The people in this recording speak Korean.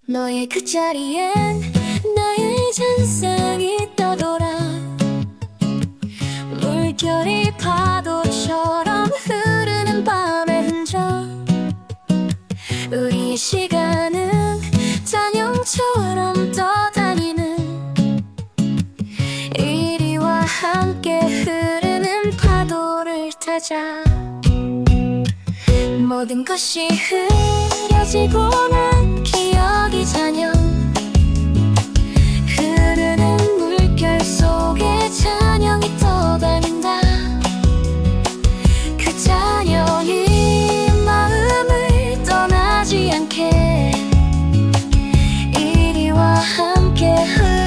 너의 그 자리엔 나의 잔상이 떠돌아 물결이 파도처럼 흐르는 밤의 흔적. 우리의 시간은 단영처럼 떠다니는 이리와 함께 흐르는 파도를 타자. 모든 것이 흐려지고 나